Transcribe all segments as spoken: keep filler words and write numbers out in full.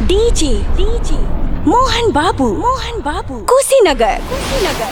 DJ DJ Mohan बाबू मोहन बाबू कुशीनगर कुशीनगर।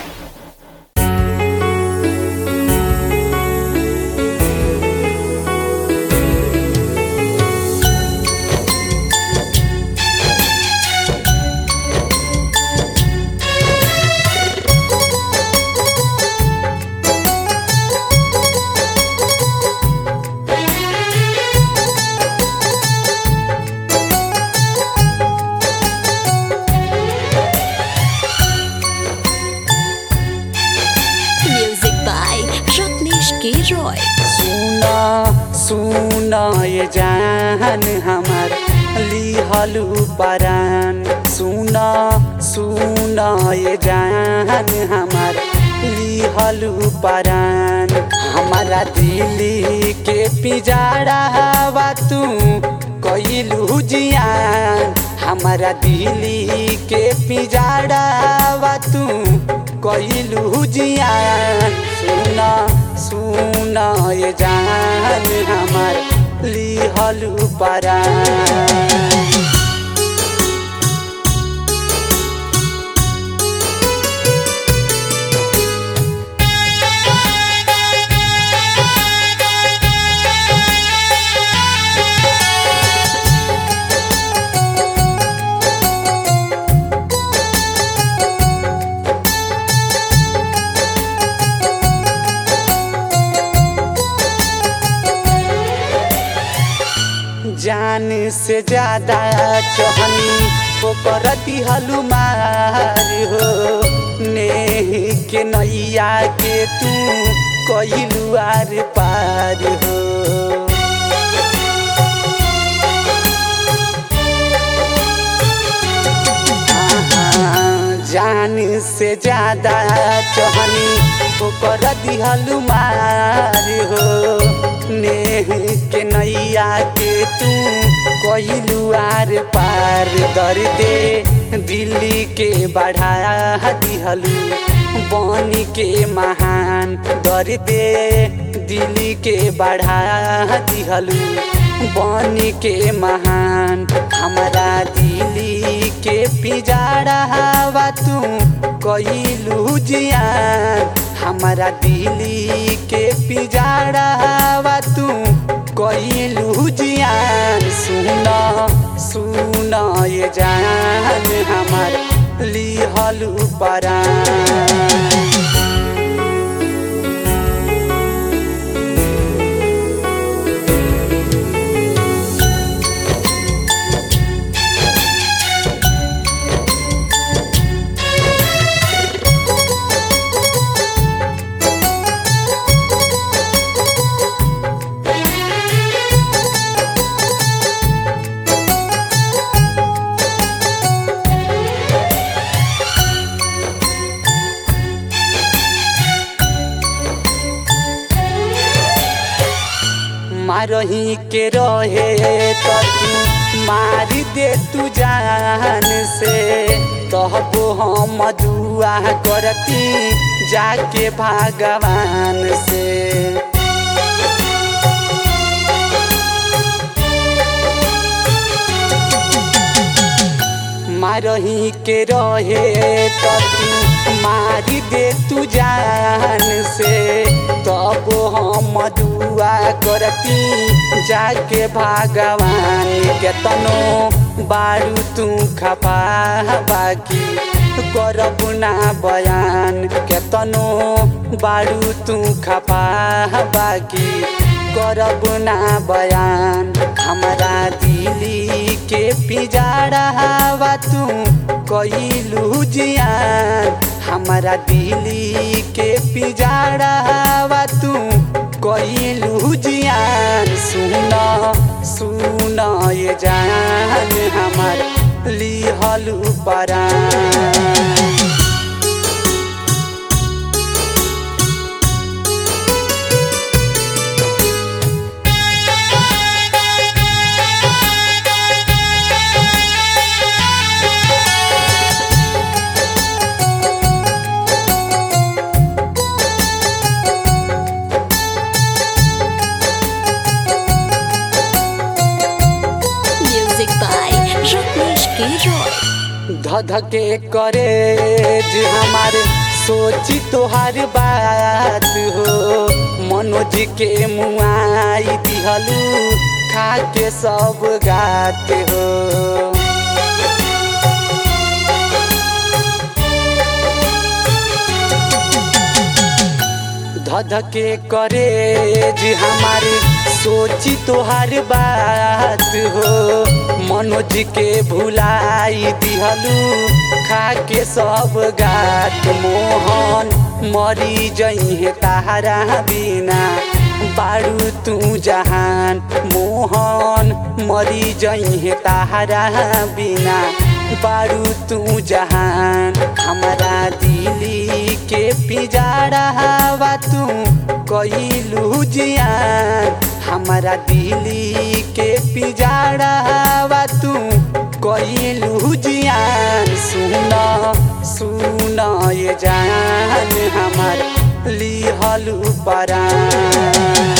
सुना सुना ये जान हमार लिहलू परान, सुना सुना ये जान हमार लिहलू परान। हमारा दिल्ली के पिजाड़ा हवा तू कइलू जियान, हमारा दिल्ली के पिजाड़ा हवा तू कइलू जियान। सुना सुना ये जान हमार लिहलू परान। जान से ज्यादा चहनी को करती हलुमार हो, नेह के नैया के तू कइलू आर पार हो। जान से ज्यादा चहनी को करती हलुमार हो, नेह के नैया के तू कइलू आर पार। दर्दे दिल्ली के बढ़ा दिहलू बनी के महान, दर्दे दिल्ली के बढ़ा दिहलू बनी के महान। हमारा दिल्ली के पिजाड़ा हवा तू कइलू जियान, हमारा दिल्ली के पिजाड़ा हवा तू कइलू जियान। सुना सुना ये जान हमार लिहलू परान। मारही के रहे तो तू मार दे तू जान से, तहबो हम दुआ करती जाके भगवान से। मारही के रहे तो तू मार दे तू जान से, तब हम दुआ करती जाके भगवान। केतनो बारू तू खपा बाकी करब ना बयान, केतनो बारू तू खपा बाकी करब ना बयान। हमारा दिल्ली के पिजाड़ा हवा तू कइलू जियान, हमारा दिल्ली के पिजाड़ा हवा तू कइलू जियान। सुना सुना ये जान हमार लिहलू परान। म्यूजिक बाय रत्नेश के रॉय। धधके करेज हमारे सोची तोहार बात हो, मनोज के मुआई दिहलू खा के सब गात हो। धधके करेज हमारे सोची तोहार बात हो, मनोज के भुलाई दिहलू खा के सब गात। मोहन मरी जइहे तारा बिना बारू तू जहान, मोहन मरी जइहे तारा बिना बारू तू जहान। हमारा दिली के पिजाड़ा तू कइलू जियान, हमारा दिली के पिजाड़ा तू कइलू जियान। सुना सुना ये जान हमार लिहलू परान।